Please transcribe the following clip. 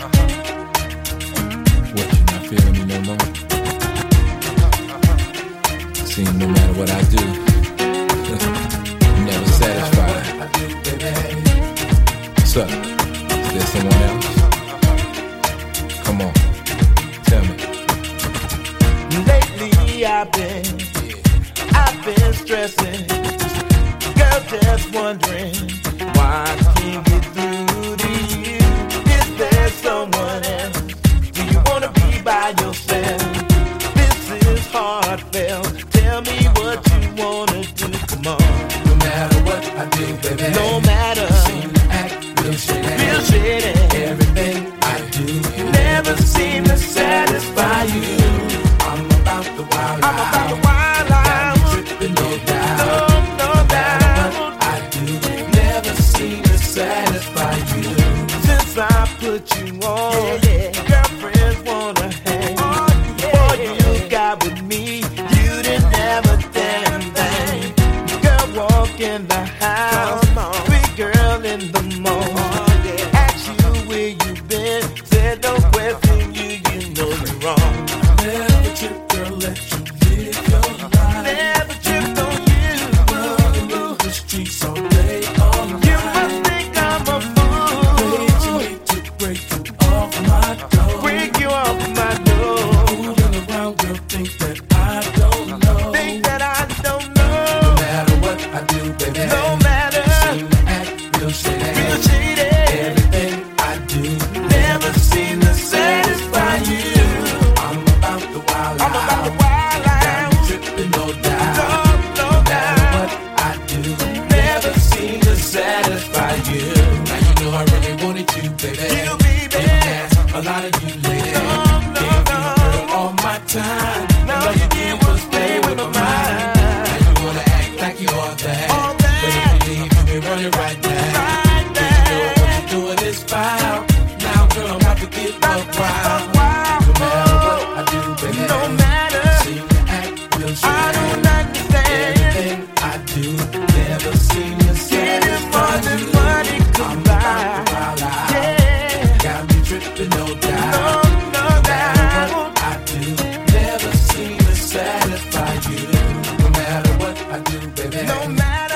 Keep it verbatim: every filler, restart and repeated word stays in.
What, you not feeling me no more? Seems no matter what I do, you're never satisfied. What's up? Is there someone else? Come on, tell me. Lately I've been, I've been stressing. Girl, just wondering why I can't get through to you. Is there someone else? Do you wanna be by yourself? This is heartfelt. Tell me what you wanna do. Come on. No matter what I do, baby. No matter. Seem to act real shady. Real shady. Everything I do never seem to satisfy you. I'm about the wild I'm about the wild got me tripping, no doubt. No, no doubt. What I do never seem to satisfy you. Since I put you on, yeah, yeah. Girlfriends wanna hang. Oh, yeah. Boy, you got with me, you didn't ever damn thing. Girl, walk in the house, big girl in the mall. Oh, yeah. Ask you where you been, said no question you, you know you're wrong. Never trip, girl, let you live your life. Never tripped on you. Running in the streets all day, all night. You must think I'm a fool. Raging me to break you off my door. Break you off my door. Fooling around, girl, think that I don't know. Think that I don't know. No matter what I do, baby. No matter. Seem to act real shady. Real shady. Everything I do Never seem to satisfy you. I'm about the wild I'm about the out. wild Got me out. tripping, no doubt. No, no No matter doubt. what I do, never seem to satisfy you. Now you know I really wanted you, baby. You, baby. Didn't ask a lot of you, lady. No, no, Gave no. you, girl, all my time. No, And all you you did was play with my mind. Now you wanna act like you all that. All that. But if you leave, you can run it right now. Right Cause you know there. what you're doing is foul. Now, girl, I'm about to get buck wild. Wow. No matter what I do, baby. No matter. Seem to act real I shady. don't understand. Everything I do never seem to Getting more satisfy than you. money could I'm buy. about to wild out. Yeah. Got me tripping, no doubt. No, no No matter doubt. what I do, never seem to satisfy you. No matter what I do, baby. No matter.